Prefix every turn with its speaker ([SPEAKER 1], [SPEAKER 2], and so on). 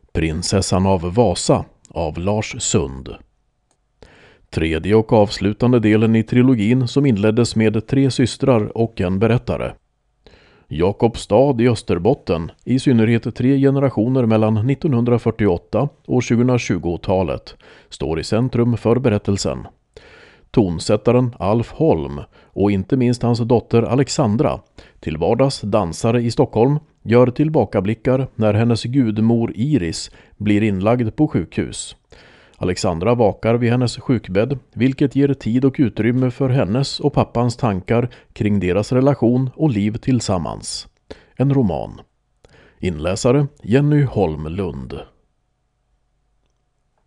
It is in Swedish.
[SPEAKER 1] Prinsessan av Vasa av Lars Sund. Tredje och avslutande delen i trilogin som inleddes med 3 systrar och en berättare. Jakobstad i Österbotten, i synnerhet 3 generationer mellan 1948 och 2020-talet, står i centrum för berättelsen. Tonsättaren Alf Holm och inte minst hans dotter Alexandra, till vardags dansare i Stockholm, gör tillbakablickar när hennes gudmor Iris blir inlagd på sjukhus. Alexandra vakar vid hennes sjukbädd, vilket ger tid och utrymme för hennes och pappans tankar kring deras relation och liv tillsammans. En roman. Inläsare Jenny Holmlund.